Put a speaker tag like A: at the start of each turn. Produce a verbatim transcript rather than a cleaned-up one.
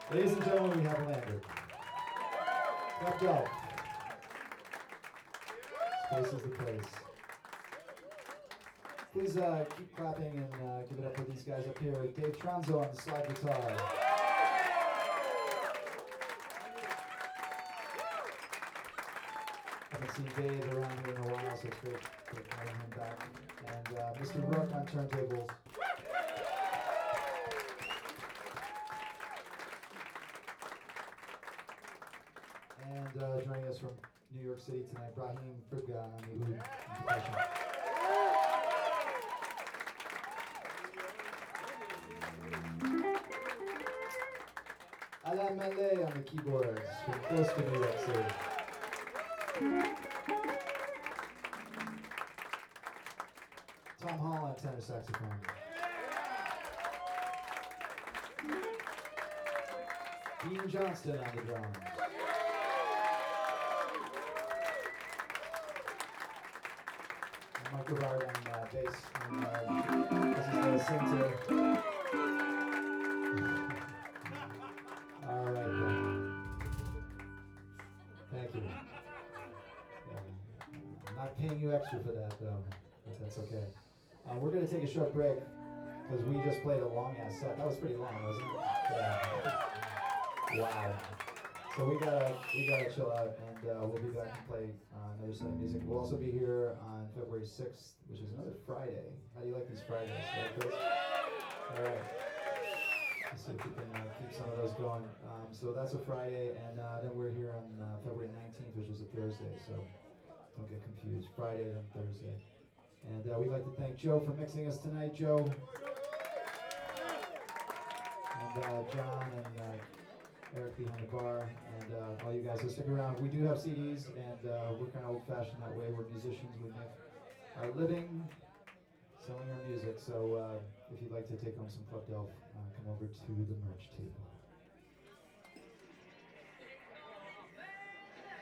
A: Ladies and gentlemen, we have landed. Club Delft. This place is the place. Please uh, keep clapping and uh, give it up for these guys up here. Dave Tronzo on the slide guitar. Haven't seen Dave around here in a while, so it's great, great having him back. And uh, Mister Rook on turntables. And uh, joining us from New York City tonight, Brahim Fribga on the oud and percussion. Alain Mallet on the keyboards from close to New York City. Tom Hall on tenor saxophone. Dean Johnston on the drums. And Mike Rivard on uh, bass. And uh, this is the center. All right, then. Thank you. Yeah. I'm not paying you extra for that, though, but that's okay. Uh, we're going to take a short break because we just played a long-ass set. That was pretty long, wasn't it? Yeah. Wow. So we gotta we gotta chill out, and uh, we'll be back and play uh, another set of music. We'll also be here on February sixth, which is another Friday. How do you like these Fridays? Right, Chris? All right. Let's see if we can uh, keep some of those going. Um, so that's a Friday, and uh, then we're here on uh, February nineteenth, which is a Thursday. So don't get confused. Friday, then Thursday. And uh, we'd like to thank Joe for mixing us tonight, Joe. And uh, John and uh, Eric behind the bar, and uh, all you guys will stick around. We do have C Ds, and uh, we're kind of old-fashioned that way. We're musicians. We make our living selling our music. So uh, if you'd like to take home some Club Delft, uh, come over to the merch table.